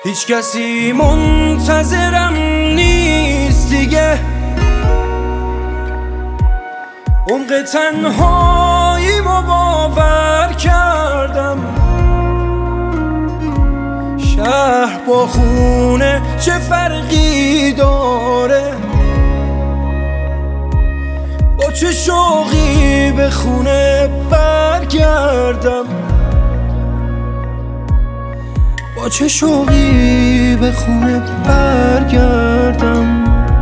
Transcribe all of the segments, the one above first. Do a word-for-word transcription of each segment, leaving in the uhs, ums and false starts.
هیچ کسی منتظرم نیست دیگه، عمق تنهاییمو باور کردم. شهر با خونه چه فرقی داره، با چه شوقی به خونه برگردم، با چه شوقی به خونه برگردم.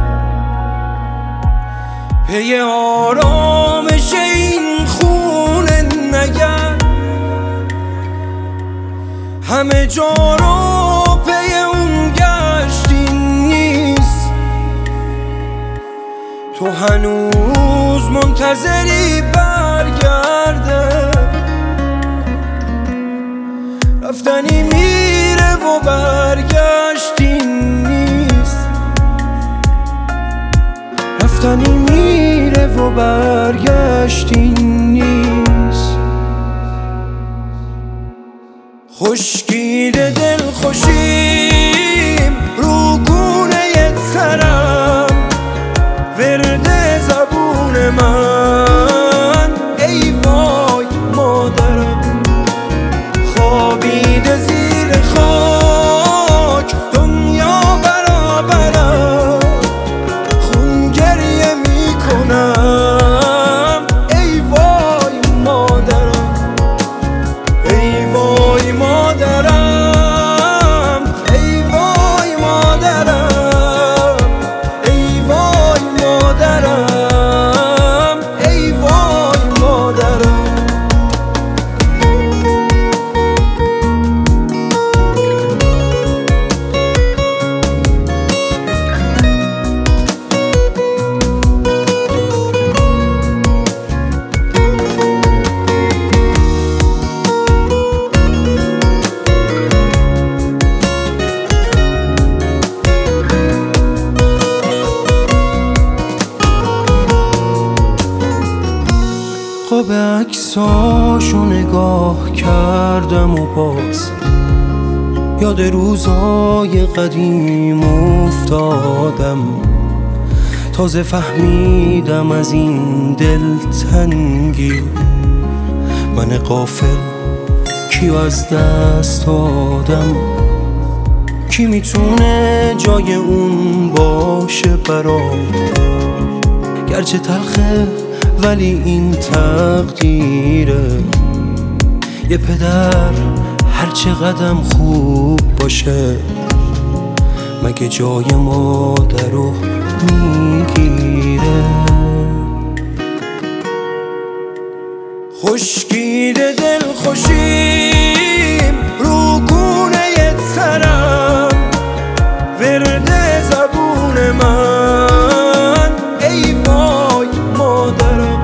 پی آرامش این خونه نگرد، همه جا رو پی اون گشتی نیست. تو هنوز منتظری برگرده، رفتنی میره و برگشتی نیست. رفتنی میره و برگشتی نیست. خشکیده دل خوشیم رو گونه ترم، ورد زبون من ای وای مادرم. خوابیده زیر خاک دنیا برابرم، خون گریه میکنم ای وای مادرم. ای وای مادرم، ای وای مادرم، ای وای مادرم، ای وای مادرم. خواب عکساشو نگاه کردم و باز یاد روزای قدیم افتادم. تازه فهمیدم از این دلتنگی من غافل کیو از دست دادم. کی میتونه جای اون باشه برام، گرچه تلخه ولی این تقدیره. یه پدر هر چه قدم خوب باشه، مگه جای مادر رو میگیره. خشکیده دل خوشیم رو گونه ترم، ورد زبون من ای وای مادرم.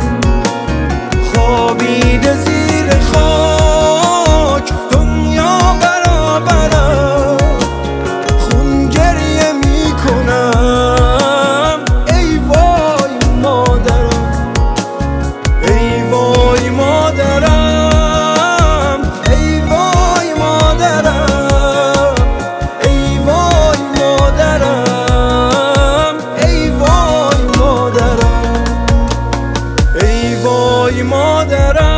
خوابیده زیر خاک دنیا برابرم، خون گریه میکنم ای وای مادرم. ای وای مادرم، ای وای مادرم، ای وای مادرم، ای وای مادرم، ای وای مادرم.